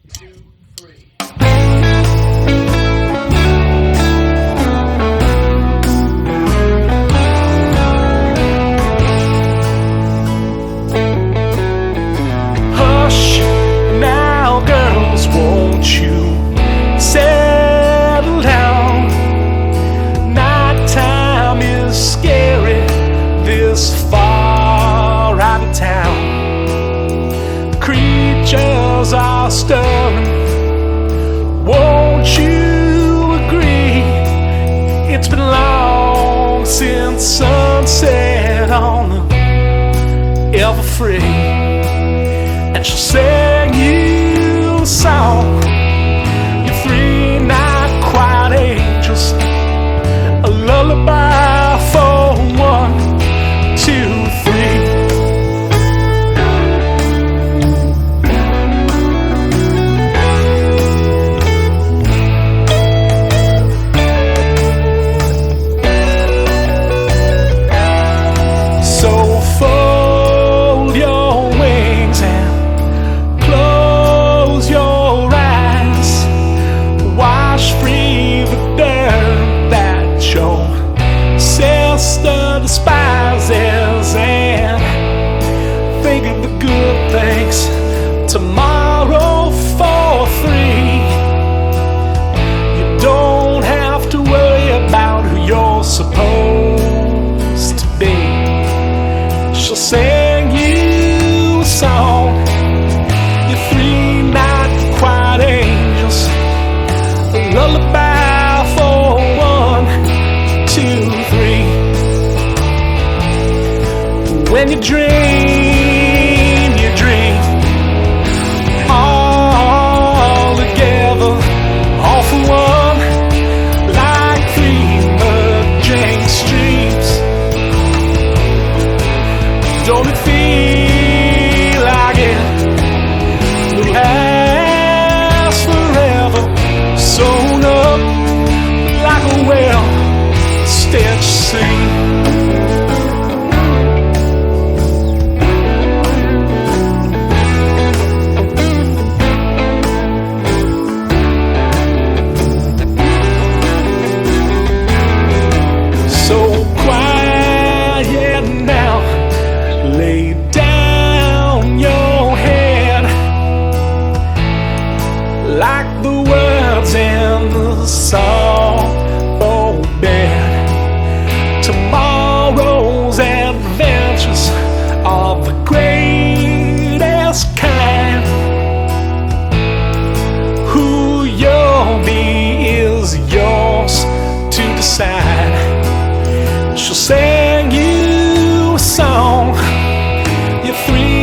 Hush, now girls, won't you settle down? Nighttime is scary this far out of town. Creatures are stirring, won't you agree? It's been long since sunset on the Everfree. And she'll sing you a song, your three not quiet angels, a lullaby for 1, 2, 3. So fold your wings and close your eyes. Wash free the dirt that your sister despises, and think of the good things tomorrow for 3. You don't have to worry about who you're supposed to be. She'll sing you a song, your three not quiet angels, a lullaby for 1, 2, 3. When you dream all together, all for one, like 3 merging streams. Don't it feel like it will last forever? Sewn up like a well-stitched seam. So quiet now, lay down your head, like the words in the song for bed. Tomorrow's adventures are the greatest kind. Who you'll be is yours to decide. She'll sing you a song, your three